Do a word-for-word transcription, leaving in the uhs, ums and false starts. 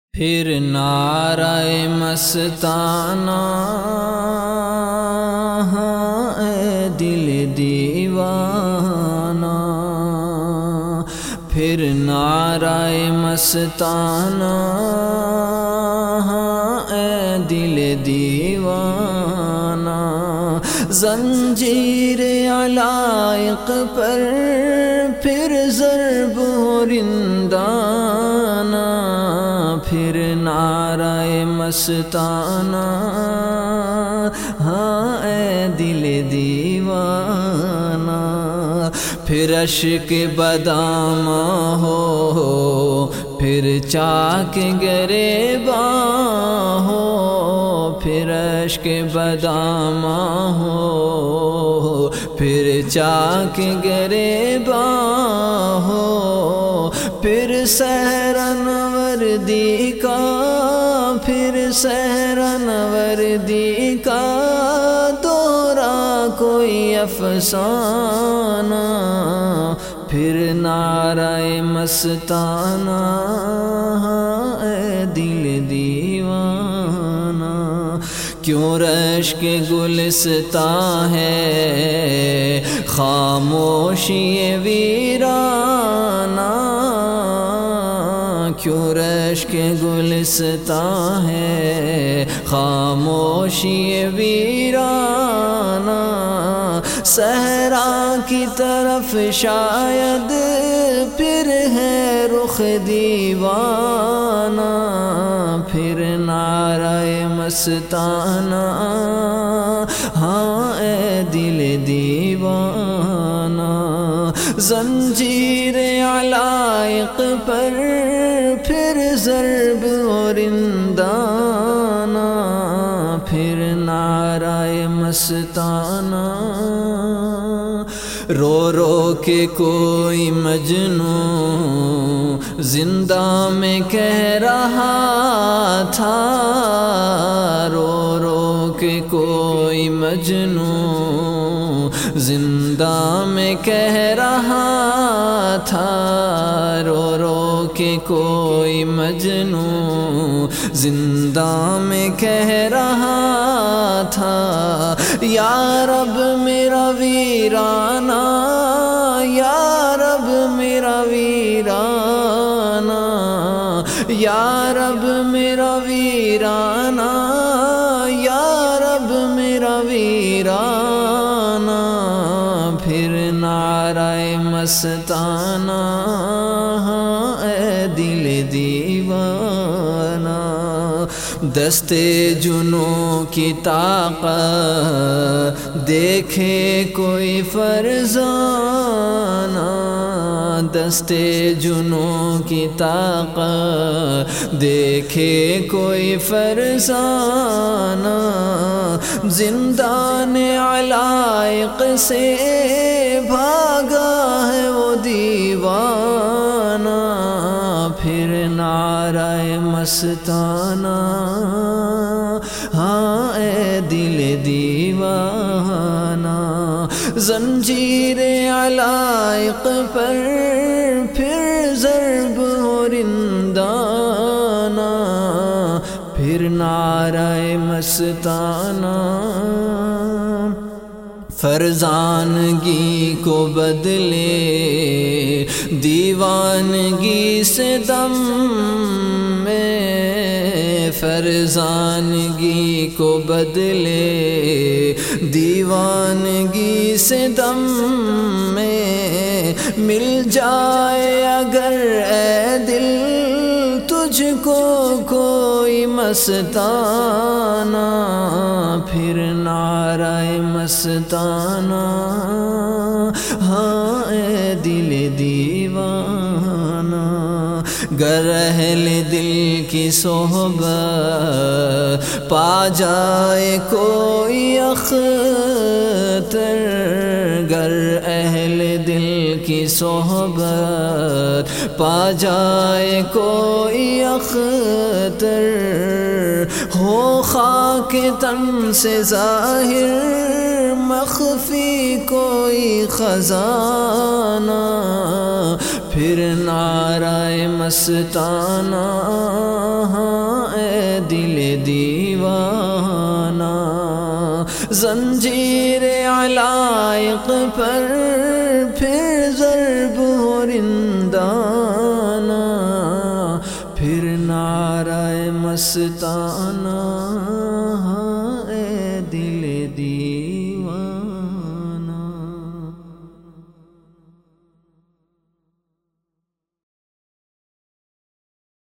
پھر نعرہ مستانہ ہاں اے دل دیوانہ، پھر نعرہ مستانہ ہاں اے دل دیوانہ، زنجیر علائق پر پھر ضرب رندانہ، پھر نعرہ مستانہ ہاں اے دل دیوانہ، پھر اشک بدام ہو پھر چاک گریباں ہو، پھر اشک بدام ہو پھر چاک گریباں ہو، پھر سحرن وردی کا پھر سحرن وردی کا دورہ کوئی افسانہ، پھر نعرہ مستانہ ہاں اے دل دیوانہ، کیوں رشک گلستاں ہے خاموشی ویرانہ، کیوں رشک گلستاں ہے خاموشی ویرانہ، صحرا کی طرف شاید پھر ہے رخ دیوانہ، پھر نعرہ مستانہ ہاں اے دل دیوانہ، زنجیر علائق پر پھر ضرب رندانہ، پھر نعرہ مستانہ، رو رو کے کوئی مجنوں زندہ میں کہہ رہا تھا، رو رو کے کوئی مجنوں زندہ میں کہہ رہا تھا، رو رو کے کوئی مجنوں زندہ میں کہہ رہا تھا، یا رب میرا ویرانہ یا رب میرا ویرانہ، یا رب میرا ویرانہ یا رب میرا ویرانہ، پھر نعرہ مستانہ ہاں اے دل دیوانہ، دستے جنوں کی طاقت دیکھے کوئی فرزانہ، دستے جنوں کی طاقت دیکھے کوئی فرزانہ، زندان علائق سے بھاگا ہے وہ دیوانہ، پھر نعرہ مستانہ ہاں اے دل دیوانہ، زنجیر علائق پر پھر ضرب رندانہ، پھر نعرہ مستانہ، فرزانگی کو بدلے دیوانگی سے دم میں، فرزانگی کو بدلے دیوانگی سے دم میں، مل جائے اگر اے دل تجھ کو کوئی مستانہ، پھر نعرہ مستانہ ہاں اے دل دیوانہ، گر اہل دل کی صحبت پا جائے کوئی اختر، گر اہل دل کی صحبت پا جائے کوئی اختر، ہو خاک تن سے ظاہر مخفی کوئی خزانہ، پھر نعرہ مستانہ ہاں اے دل دیوانہ، زنجیر علائق پر پھر ضرب و رندانہ، پھر نعرہ مستانہ۔